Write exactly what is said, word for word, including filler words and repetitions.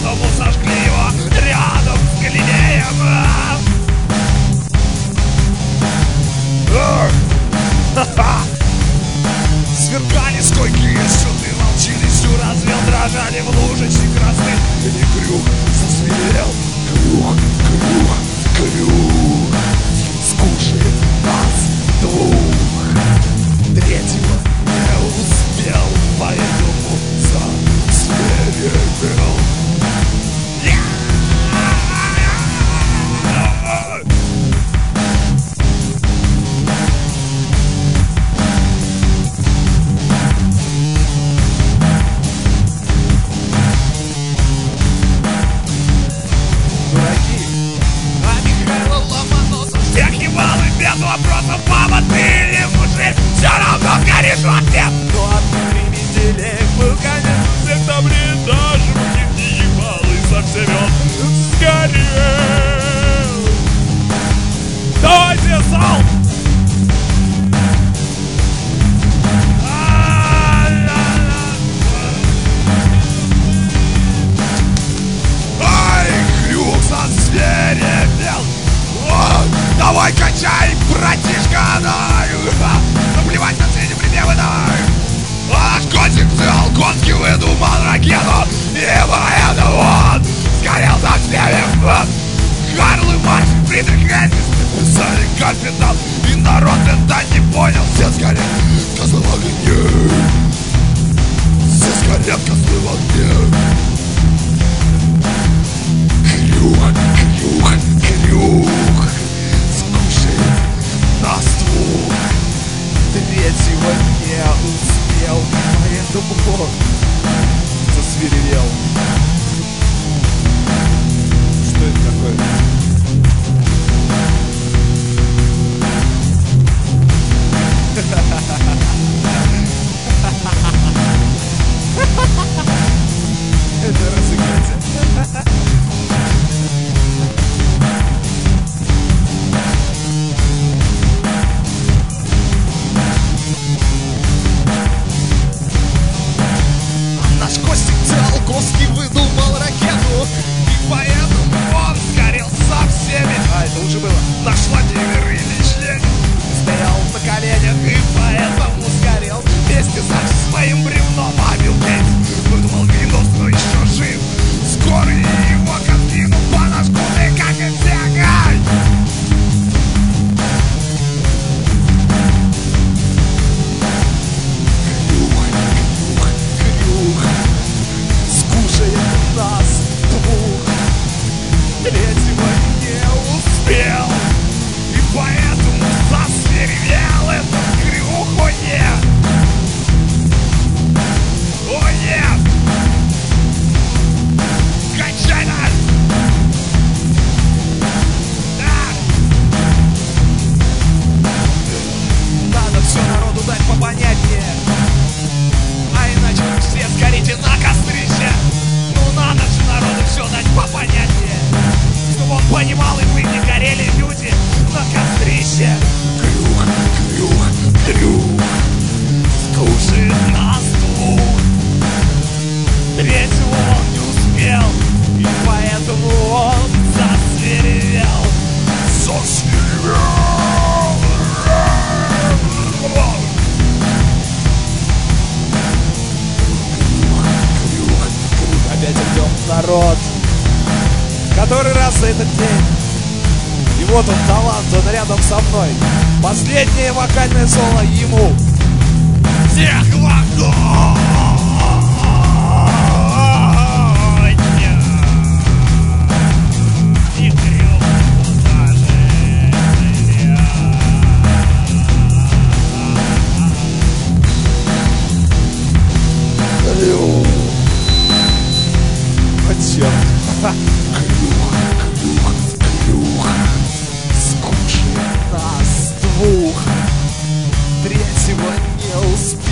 поэтому сожгли его рядом с Галилеем. Сверкали стойкие щиты, волчили всю развел, дрожали в лужице красный. И крюк засвирел, крюк, крюк, крюк скушает нас двух. Третьего не успел, поэтому засвирел. Вопросов, мама, ты или мужик, все равно горишь в ответ. Ну а ты примителей был, конечно, всех таблет, даже руки не ебал и со всех сгорел. Давайте, Сал! Ай, крюк засверепел. Давай качай, братишка, дай! Наплевать на все эти припевы, давай! Аж котик цел, конский выдумал ракету, и поэтому он сгорел со всеми! Карл и Мартин, Фридрих Энгельс написали «Капитал», и народ это не понял, все сгорят, козлы в огне! Все сгорят, козлы в огне! Крюк, крюк, крюк! Нас двух. Третьего не успел, поэтому он засвирел. Что это такое? Это разыграть. Коский выдумал ракету, и поэтому он сгорел со всеми. А, это уже было. Наш Владимир Ильич Ленин стоял на коленях, и поэтому сгорел вместе со своим бревном. А Билл Гейтс выдумал Windows, но еще жив. Скоро его картину подожгут, и как и все. Ай! Нас двух. Третьего не успел, и поэтому засверевел этот крюк. О нет! О нет! Качай нас! Да! Надо все народу дать попонятнее, а иначе вы все сгорите на кострище. Надо же народу все дать попонятнее, чтобы он понимал, и вы не горели люди на кострище. Крюк, крюк, крюк скушает нас двух. Третьего он не успел, и поэтому он засверевел. Засверевел. Опять идем народ. Который раз за этот день. И вот он, талант, он рядом со мной. Последнее вокальное соло ему. Всех вокал! Черт. Крюк, крюк, крюк скушает нас двух. Третьего не успел.